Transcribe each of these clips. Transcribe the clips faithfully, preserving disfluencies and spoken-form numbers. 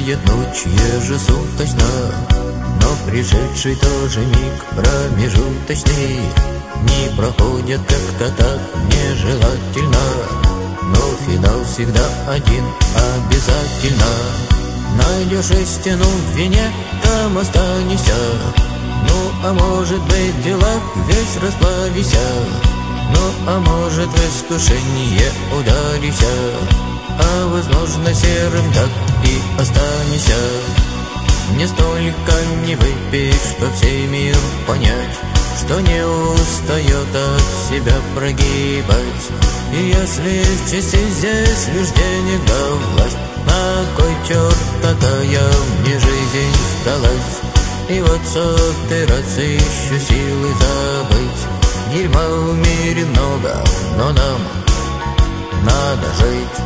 Минует ночь ежесуточно, но пришедший тоже миг промежуточный не проходит как-то так нежелательно. Но финал всегда один обязательно. Найдешь истину в вине, там останешься. Ну, а может быть, в делах весь расплавися. Ну, а может, в искушение ударися. А возможно, серым так и останешься. Не столько не выпей, чтоб сей мир понять, что не устает от себя прогибать. И если в чести здесь лишь денег да власть, на кой черт такая мне жизнь сдалась? И вот сотый раз ищу силы забыть. Дерьма в мире много, но нам надо жить.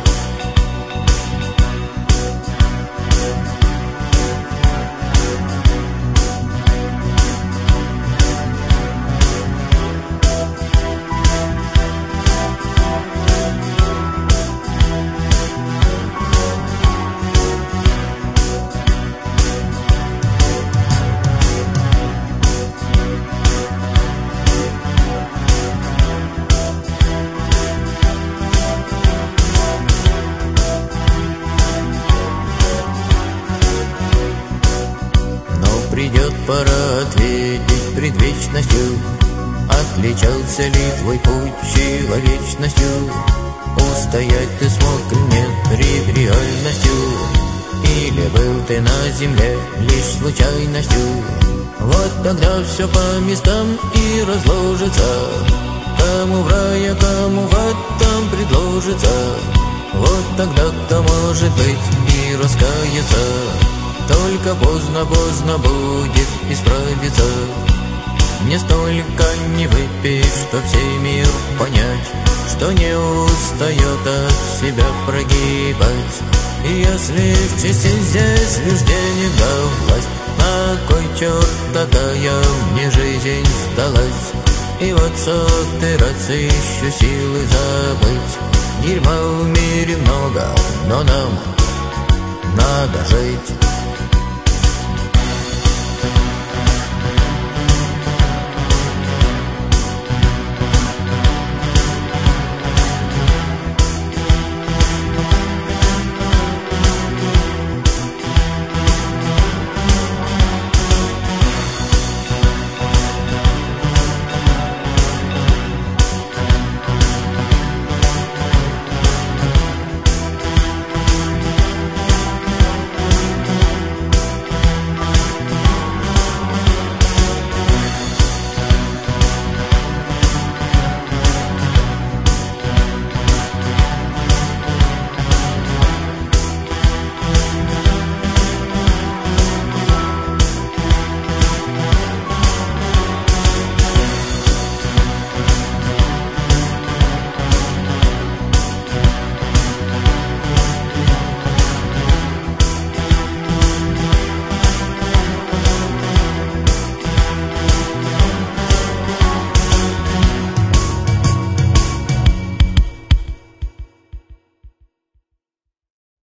Придет пора ответить пред вечностью. Отличался ли твой путь человечностью? Устоять ты смог или нет пред реальностью? Или был ты на земле лишь случайностью? Вот тогда все по местам и разложится. Кому в рай, а кому в ад там предложится. Вот тогда кто может быть и раскаяться. Только поздно, поздно будет исправиться. Не столько не выпей, чтоб сей мир понять, что не устает от себя прогибать. И если в чести здесь лишь денег да власть, на кой черт такая мне жизнь сдалась? И вот сотый раз ищу силы забыть. Дерьма в мире много, но нам надо жить.